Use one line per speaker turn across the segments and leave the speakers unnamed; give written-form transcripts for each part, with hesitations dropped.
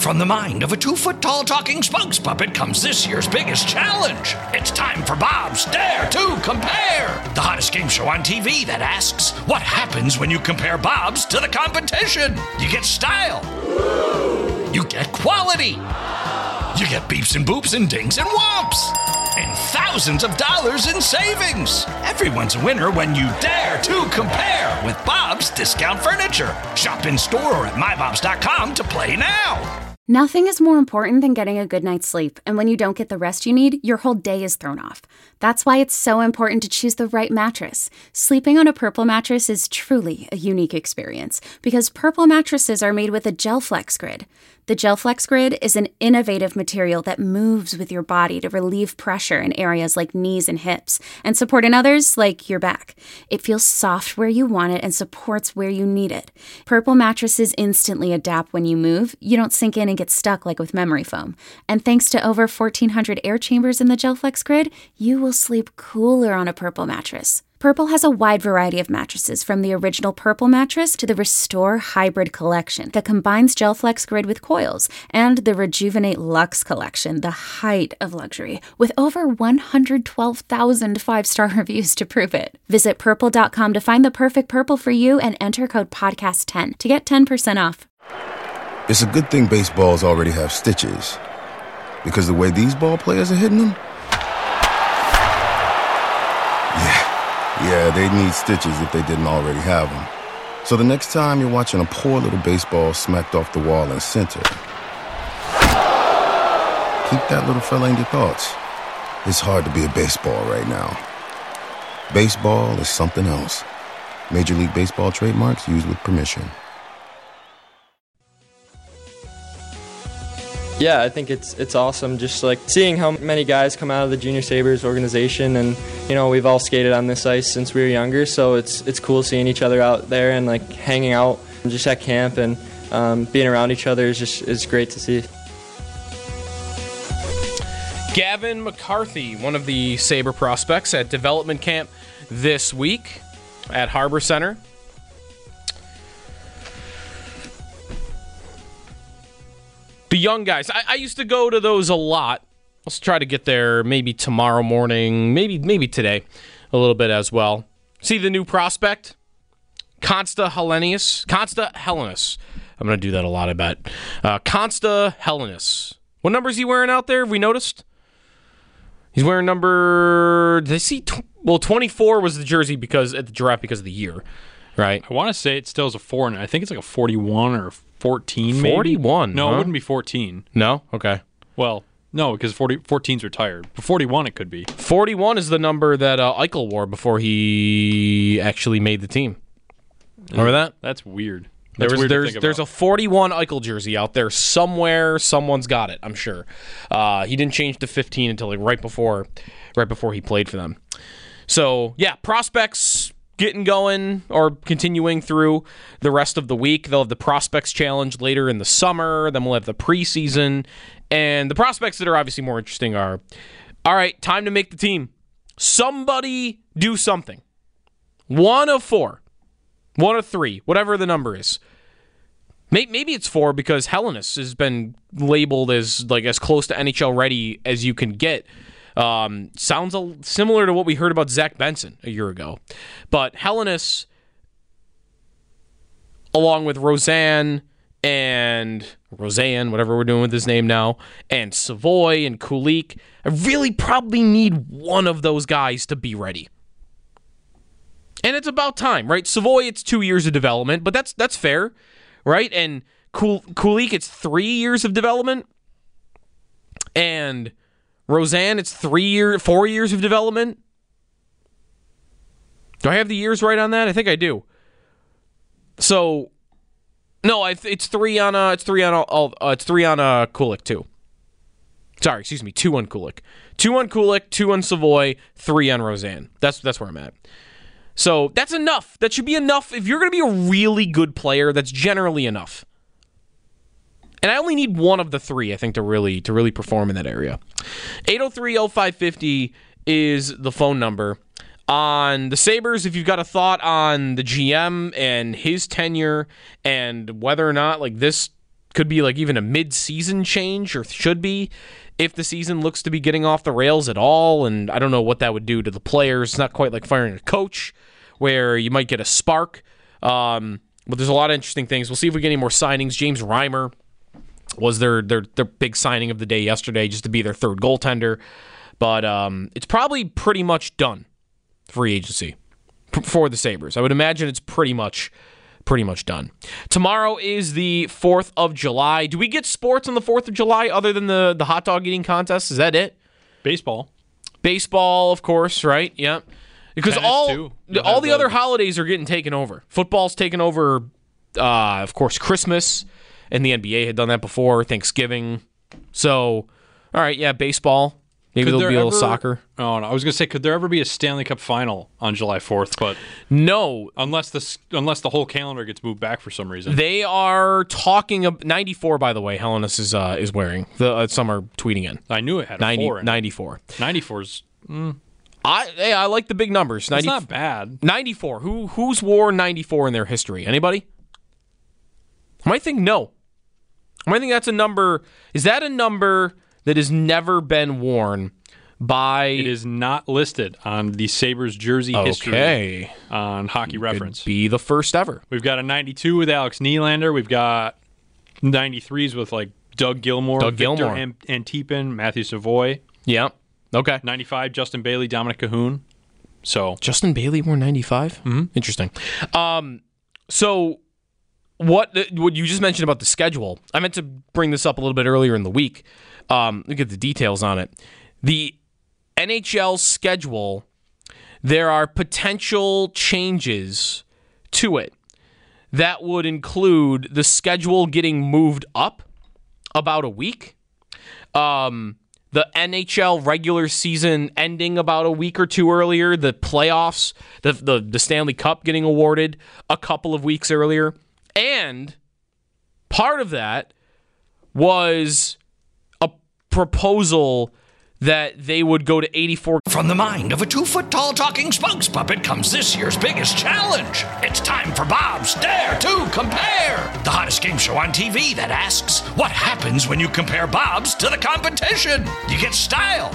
from the mind of a 2-foot-tall talking spokes puppet comes this year's biggest challenge. It's time for Bob's Dare to Compare, the hottest game show on TV that asks, what happens when you compare Bobs to the competition? You get style. You get quality. You get beeps and boops and dings and whomps. And thousands of dollars in savings. Everyone's a winner when you dare to compare with Bob's Discount Furniture. Shop in store or at mybobs.com to play now.
Nothing is more important than getting a good night's sleep, and when you don't get the rest you need, your whole day is thrown off. That's why it's so important to choose the right mattress. Sleeping on a Purple mattress is truly a unique experience, because Purple mattresses are made with a GelFlex Grid. The GelFlex Grid is an innovative material that moves with your body to relieve pressure in areas like knees and hips, and support in others like your back. It feels soft where you want it and supports where you need it. Purple mattresses instantly adapt when you move. You don't sink in and get stuck like with memory foam. And thanks to over 1,400 air chambers in the GelFlex Grid, you will sleep cooler on a Purple mattress. Purple has a wide variety of mattresses, from the original Purple mattress to the Restore Hybrid collection that combines GelFlex Grid with coils, and the Rejuvenate Luxe collection, the height of luxury, with over 112,000 five-star reviews to prove it. Visit purple.com to find the perfect Purple for you and enter code podcast10 to get 10% off.
It's a good thing baseballs already have stitches, because the way these ball players are hitting them, yeah, they need stitches if they didn't already have them. So the next time you're watching a poor little baseball smacked off the wall in center, keep that little fella in your thoughts. It's hard to be a baseball right now. Baseball is something else. Major League Baseball trademarks used with permission.
Yeah, I think it's awesome just like seeing how many guys come out of the Junior Sabres organization, and you know, we've all skated on this ice since we were younger, so it's cool seeing each other out there and like hanging out just at camp, and being around each other is great to see.
Gavin McCarthy, one of the Sabre prospects at development camp this week at Harbor Center. The young guys. I used to go to those a lot. Let's try to get there maybe tomorrow morning, maybe today a little bit as well. See the new prospect? Consta Helenius. I'm going to do that a lot, I bet. Consta Helenius. What number is he wearing out there? Have we noticed? He's wearing number... Did I see... 24 was the jersey at the draft because of the year, right?
I want to say it still is a 4, and I think it's like a 41 or 14 maybe.
41?
No,
huh?
It wouldn't be 14.
No? Okay.
Well, no, because 14's retired. But 41 it could be.
41 is the number that Eichel wore before he actually made the team. Remember that?
That's weird.
There's a 41 Eichel jersey out there somewhere. Someone's got it, I'm sure. He didn't change to 15 until like right before he played for them. So, yeah, prospects getting going or continuing through the rest of the week. They'll have the Prospects Challenge later in the summer. Then we'll have the preseason. And the prospects that are obviously more interesting are, all right, time to make the team. Somebody do something. 1 of 4. 1 of 3. Whatever the number is. Maybe it's 4 because Helenius has been labeled as like as close to NHL ready as you can get. Sounds similar to what we heard about Zach Benson a year ago. But Helenius, along with Roseanne, whatever we're doing with his name now, and Savoy and Kulik, I really probably need one of those guys to be ready. And it's about time, right? Savoy, it's 2 years of development, but that's fair, right? And Kulik, it's 3 years of development. And Roseanne, it's 4 years of development. Do I have the years right on that? I think I do. So, no, it's 3 on Kulik too. Sorry, excuse me, 2 on Kulik. 2 on Kulik, 2 on Savoy, 3 on Roseanne. That's where I'm at. So that's enough. That should be enough. If you're going to be a really good player, that's generally enough. And I only need one of the 3, I think, to really perform in that area. 803-0550 is the phone number. On the Sabres, if you've got a thought on the GM and his tenure and whether or not like this could be like even a mid-season change, or should be, if the season looks to be getting off the rails at all. And I don't know what that would do to the players. It's not quite like firing a coach where you might get a spark. But there's a lot of interesting things. We'll see if we get any more signings. James Reimer was their big signing of the day yesterday, just to be their third goaltender. But it's probably pretty much done, free agency, for the Sabres. I would imagine it's pretty much done. Tomorrow is the 4th of July. Do we get sports on the 4th of July other than the hot dog eating contest? Is that it?
Baseball,
of course, right? Yeah. Because all the other holidays are getting taken over. Football's taken over, of course, Christmas, and the NBA had done that before, Thanksgiving. So, all right, yeah, baseball. Maybe there'll be a little soccer.
Oh, no, I was going to say, could there ever be a Stanley Cup final on July 4th? But
no.
Unless the whole calendar gets moved back for some reason.
They are talking of 94, by the way, Hellenis is wearing. Some are tweeting in.
I knew it had a 4 in it.
94.
94's...
I like the big numbers.
It's not bad.
94. Who's worn 94 in their history? Anybody? I might think no. I might think that's a number. Is that a number that has never been worn by...
It is not listed on the Sabres jersey history on Hockey Reference.
Could be the first ever.
We've got a 92 with Alex Nylander. We've got 93s with like Doug Gilmour, Victor Antipin, Matthew Savoy.
Yeah. Okay.
95, Justin Bailey, Dominic Cahoon. So
Justin Bailey wore 95? Mm-hmm. Interesting. So what you just mentioned about the schedule, I meant to bring this up a little bit earlier in the week. Look at the details on it. The NHL schedule, there are potential changes to it that would include the schedule getting moved up about a week. The NHL regular season ending about a week or two earlier, the playoffs, the Stanley Cup getting awarded a couple of weeks earlier. And part of that was a proposal that they would go to 84.
From the mind of a 2-foot-tall talking spokes puppet comes this year's biggest challenge. It's time for Bob's Dare to Compare, the hottest game show on TV that asks, what happens when you compare Bob's to the competition? You get style.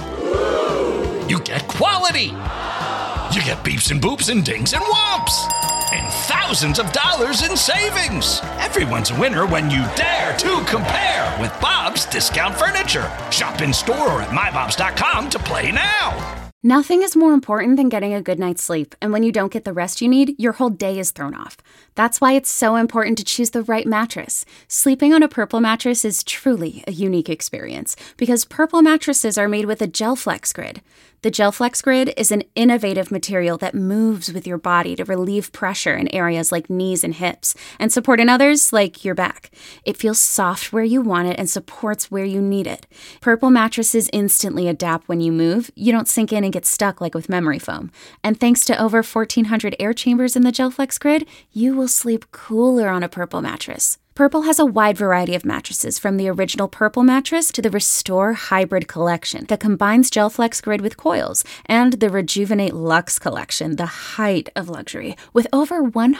You get quality. You get beeps and boops and dings and whomps. And thousands of dollars in savings. Everyone's a winner when you dare to compare with Bob's Discount Furniture. Shop in store or at mybobs.com to play now.
Nothing is more important than getting a good night's sleep, and when you don't get the rest you need, your whole day is thrown off. That's why it's so important to choose the right mattress. Sleeping on a Purple mattress is truly a unique experience, because Purple mattresses are made with a GelFlex Grid. The GelFlex Grid is an innovative material that moves with your body to relieve pressure in areas like knees and hips, and support in others like your back. It feels soft where you want it and supports where you need it. Purple mattresses instantly adapt when you move. You don't sink in and get stuck like with memory foam. And thanks to over 1,400 air chambers in the GelFlex Grid, you will sleep cooler on a Purple mattress. Purple has a wide variety of mattresses, from the original Purple mattress to the Restore Hybrid collection that combines GelFlex Grid with coils, and the Rejuvenate Luxe collection, the height of luxury, with over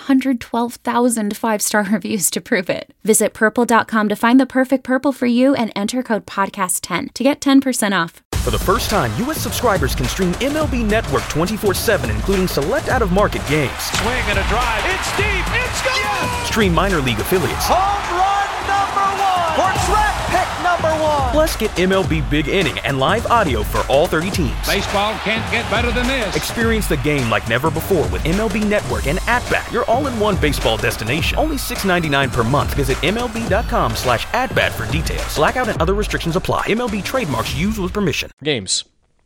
112,000 5-star reviews to prove it. Visit purple.com to find the perfect Purple for you and enter code podcast10 to get 10% off.
For the first time, U.S. subscribers can stream MLB Network 24/7, including select out-of-market games.
Swing and a drive. It's deep. It's gone. Yes!
Stream minor league affiliates.
Home run number 1. Or draft pick number 1.
Plus, get MLB Big Inning and live audio for all 30 teams.
Baseball can't get better than this.
Experience the game like never before with MLB Network and At-Bat, your all-in-one baseball destination. Only $6.99 per month. Visit MLB.com/AtBat for details. Blackout and other restrictions apply. MLB trademarks used with permission.
Games.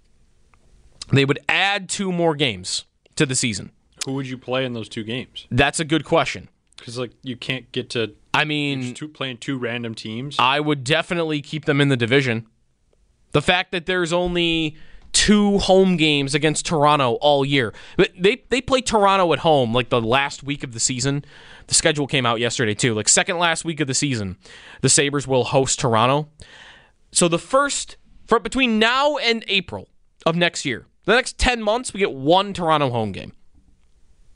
They would add 2 more games to the season.
Who would you play in those 2 games?
That's a good question.
Because like you can't get to.
I mean,
playing 2 random teams.
I would definitely keep them in the division. The fact that there's only 2 home games against Toronto all year. They play Toronto at home like the last week of the season. The schedule came out yesterday too. Like second last week of the season, the Sabres will host Toronto. So between now and April of next year, the next 10 months, we get 1 Toronto home game.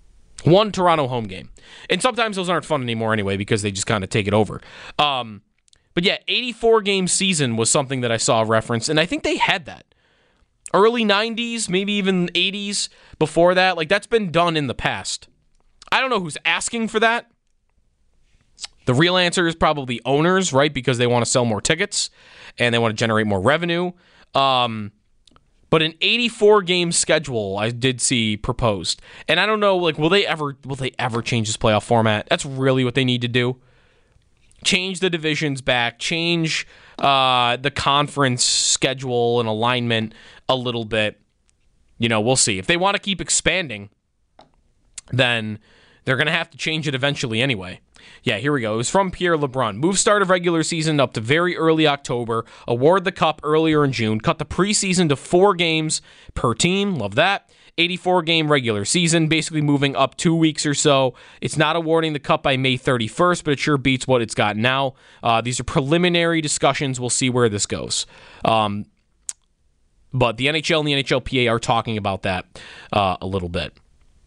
1 Toronto home game. And sometimes those aren't fun anymore anyway because they just kind of take it over. But yeah, 84-game season was something that I saw referenced, and I think they had that. Early 90s, maybe even 80s before that. Like, that's been done in the past. I don't know who's asking for that. The real answer is probably owners, right? Because they want to sell more tickets and they want to generate more revenue. But an 84-game schedule I did see proposed. And I don't know, like, will they ever change this playoff format? That's really what they need to do. Change the divisions back, change the conference schedule and alignment a little bit. You know, we'll see. If they want to keep expanding, then they're going to have to change it eventually anyway. Yeah, here we go. It was from Pierre LeBrun. Move start of regular season up to very early October. Award the cup earlier in June. Cut the preseason to 4 games per team. Love that. 84-game regular season, basically moving up 2 weeks or so. It's not awarding the cup by May 31st, but it sure beats what it's got now. These are preliminary discussions. We'll see where this goes. But the NHL and the NHLPA are talking about that a little bit.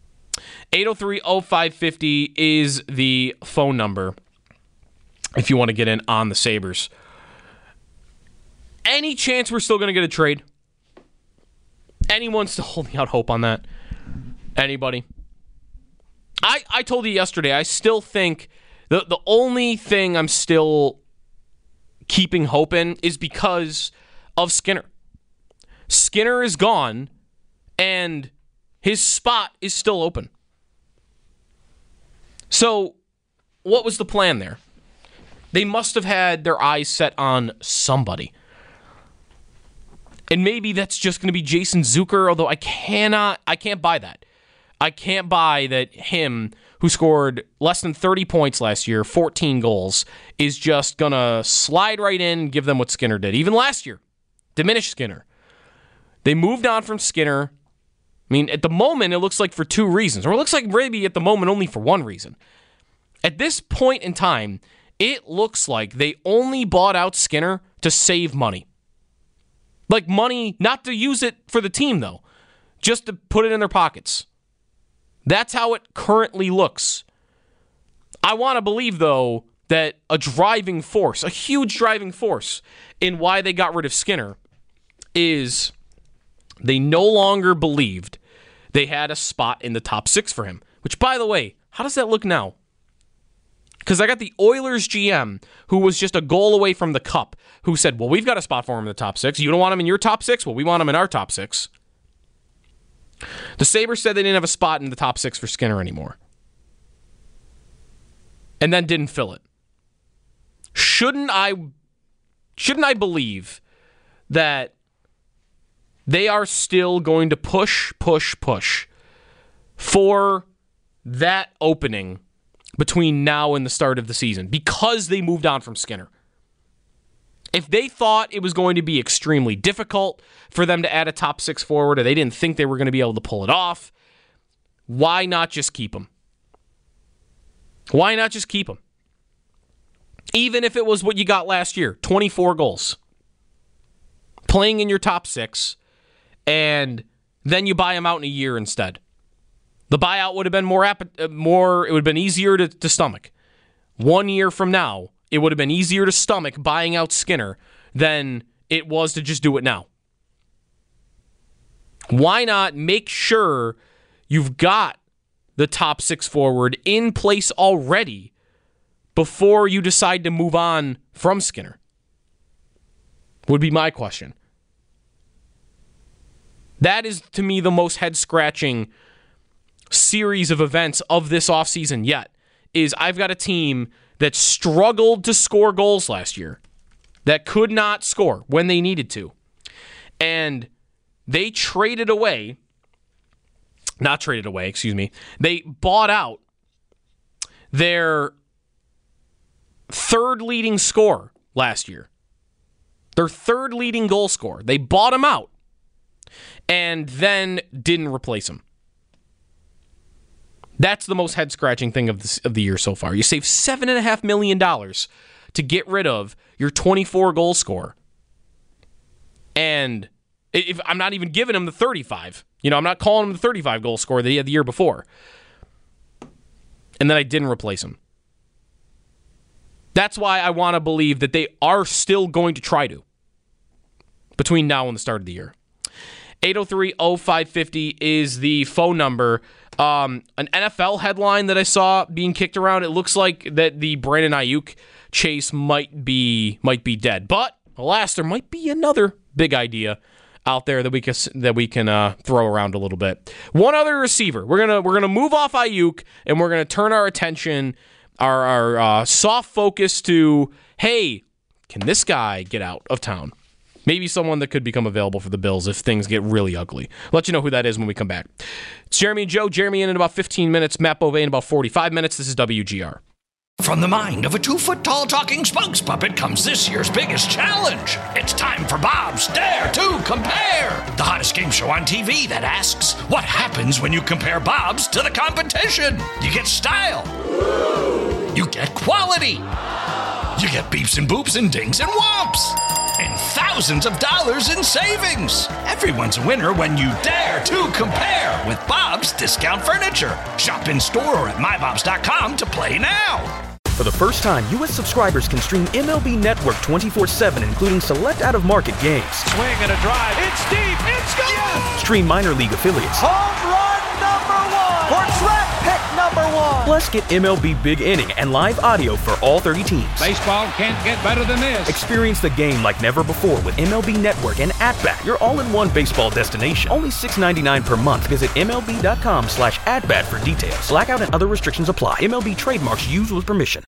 803-0550 is the phone number if you want to get in on the Sabres. Any chance we're still going to get a trade? Anyone still holding out hope on that? Anybody? I told you yesterday, I still think the only thing I'm still keeping hope in is because of Skinner. Skinner is gone, and his spot is still open. So, what was the plan there? They must have had their eyes set on somebody. And maybe that's just going to be Jason Zucker, although I can't buy that. I can't buy that him, who scored less than 30 points last year, 14 goals, is just going to slide right in and give them what Skinner did. Even last year, diminish Skinner. They moved on from Skinner. I mean, at the moment, it looks like for 2 reasons. Or it looks like maybe at the moment only for 1 reason. At this point in time, it looks like they only bought out Skinner to save money. Like money, not to use it for the team, though. Just to put it in their pockets. That's how it currently looks. I want to believe, though, that a driving force, a huge driving force in why they got rid of Skinner is they no longer believed they had a spot in the top 6 for him. Which, by the way, how does that look now? Because I got the Oilers GM, who was just a goal away from the cup, who said, well, we've got a spot for him in the top 6. You don't want him in your top 6? Well, we want him in our top 6. The Sabres said they didn't have a spot in the top 6 for Skinner anymore. And then didn't fill it. Shouldn't I believe that they are still going to push for that opening between now and the start of the season because they moved on from Skinner? If they thought it was going to be extremely difficult for them to add a top 6 forward, or they didn't think they were going to be able to pull it off, why not just keep him? Why not just keep him? Even if it was what you got last year, 24 goals. Playing in your top 6, and then you buy him out in a year instead. The buyout would have been it would have been easier to stomach. 1 year from now, it would have been easier to stomach buying out Skinner than it was to just do it now. Why not make sure you've got the top 6 forward in place already before you decide to move on from Skinner? Would be my question. That is, to me, the most head-scratching series of events of this offseason yet, is I've got a team that struggled to score goals last year, that could not score when they needed to. And they they bought out their 3rd leading scorer last year. Their 3rd leading goal scorer. They bought him out and then didn't replace him. That's the most head-scratching thing of the year so far. You save $7.5 million to get rid of your 24-goal scorer. And if I'm not even giving him the 35. I'm not calling him the 35-goal scorer that he had the year before. And then I didn't replace him. That's why I want to believe that they are still going to try to between now and the start of the year. 803-0550 is the phone number. An NFL headline that I saw being kicked around, it looks like that the Brandon Ayuk chase might be dead. But alas, there might be another big idea out there that we can throw around a little bit. One other receiver. We're gonna move off Ayuk and we're gonna turn our attention, our soft focus to, hey, can this guy get out of town? Maybe someone that could become available for the Bills if things get really ugly. I'll let you know who that is when we come back. It's Jeremy and Joe. Jeremy in about 15 minutes. Matt Bove in about 45 minutes. This is WGR.
From the mind of a 2-foot-tall talking spokes puppet comes this year's biggest challenge. It's time for Bob's Dare to Compare, the hottest game show on TV that asks, what happens when you compare Bob's to the competition? You get style. You get quality. You get beeps and boops and dings and whomps. And thousands of dollars in savings. Everyone's a winner when you dare to compare with Bob's Discount Furniture. Shop in store or at mybobs.com to play now.
For the first time, U.S. subscribers can stream MLB Network 24/7, including select out-of-market games.
Swing and a drive. It's deep. It's gone. Yes!
Stream minor league affiliates.
Home run number 1. For draft pick number 1.
Plus, get MLB Big Inning and live audio for all 30 teams.
Baseball can't get better than this.
Experience the game like never before with MLB Network and At-Bat, your all-in-one baseball destination. Only $6.99 per month. Visit MLB.com/AtBat for details. Blackout and other restrictions apply. MLB trademarks used with permission.